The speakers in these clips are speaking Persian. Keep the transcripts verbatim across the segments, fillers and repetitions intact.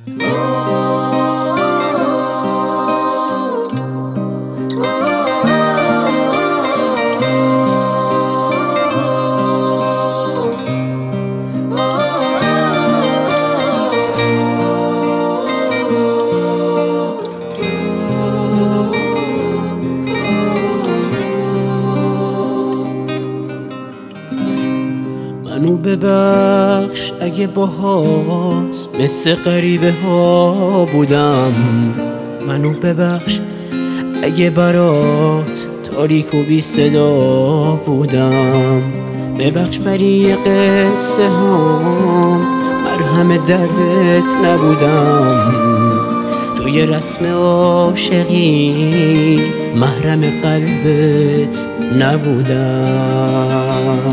منو ببخش اگه باهات مثل غریبه ها بودم. منو ببخش اگه برات تاریک و بی صدا بودم. ببخش برای قصه هام مرهم دردت نبودم. توی رسم عاشقی محرم قلبت نبودم.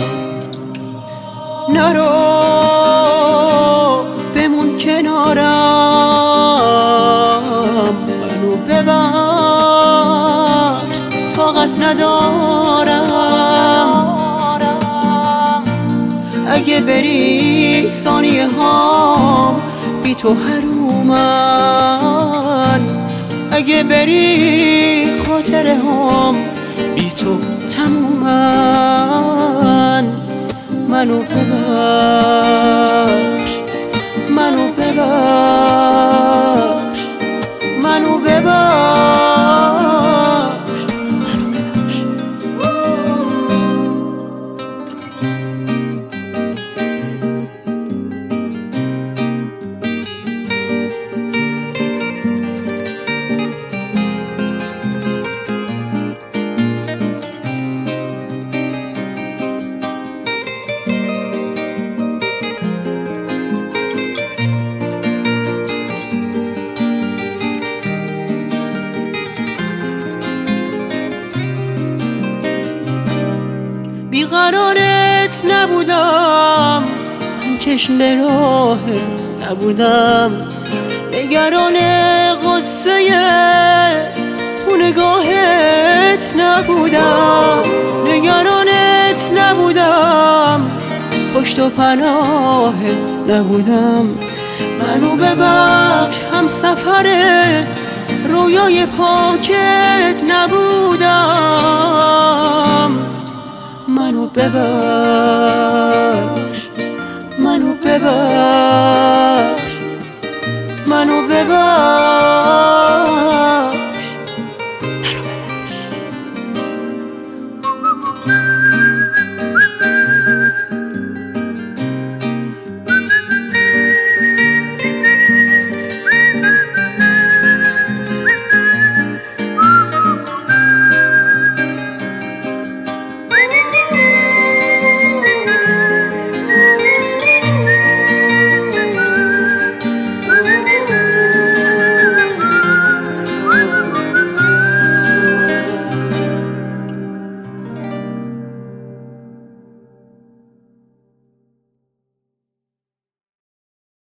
نرو بمون کنارم، منو ببخش طاقت ندارم. اگه بری ثانیه هام بی تو حرومن. اگه بری خاطره هام بی تو تمومن. منو ببخش، منو ببخش، منو ببخش، منو ببخش. بیقرارت نبودم، من چشم به راهت نبودم. نگران غصه تو نگاهت نبودم. نگرانت نبودم، پشت و پناهت نبودم. منو ببخش هم سفر رویای پاکت نبودم. منو ببخش، منو ببخش.